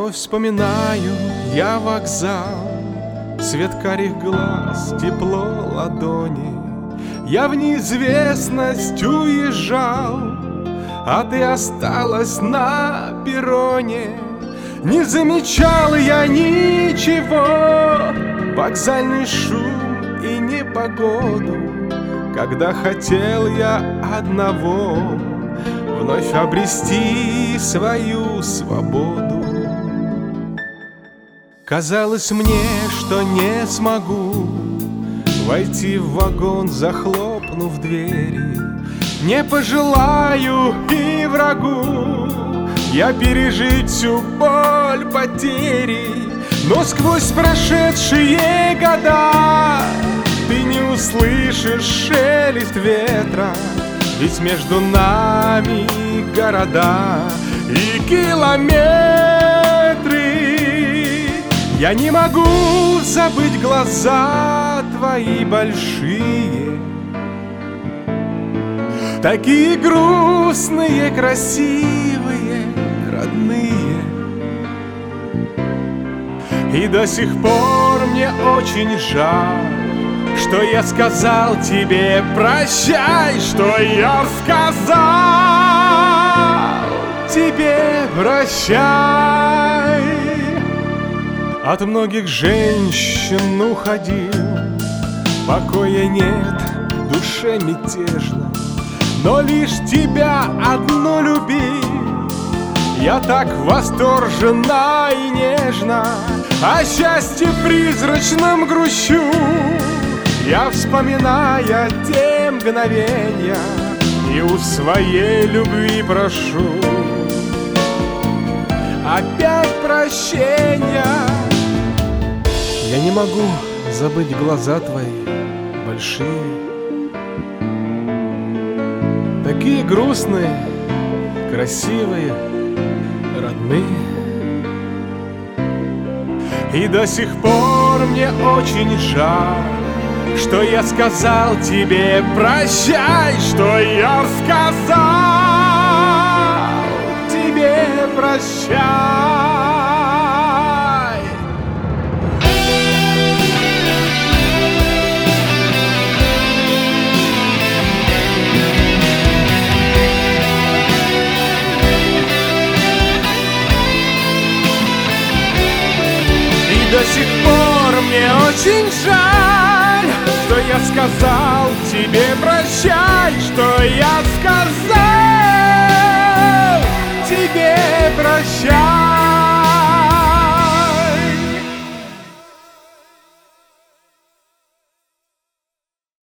Вновь вспоминаю я вокзал, свет карих глаз, тепло ладони. Я в неизвестность уезжал, а ты осталась на перроне. Не замечал я ничего, вокзальный шум и непогоду, когда хотел я одного — вновь обрести свою свободу. Казалось мне, что не смогу войти в вагон, захлопнув двери. Не пожелаю и врагу я пережить всю боль потери. Но сквозь прошедшие года ты не услышишь шелест ветра, ведь между нами города и километры. Я не могу забыть глаза твои большие, такие грустные, красивые, родные. И до сих пор мне очень жаль, что я сказал тебе прощай, что я сказал тебе прощай. От многих женщин уходил, покоя нет, душе мятежно, но лишь тебя одну любил. Я так восторженно и нежно о счастье призрачном грущу. Я, вспоминая те мгновенья, и у своей любви прошу опять прощения. Я не могу забыть глаза твои большие, такие грустные, красивые, родные. И до сих пор мне очень жаль, что я сказал тебе прощай, что я сказал тебе прощай. До сих пор мне очень жаль, что я сказал тебе прощай, что я сказал тебе прощай.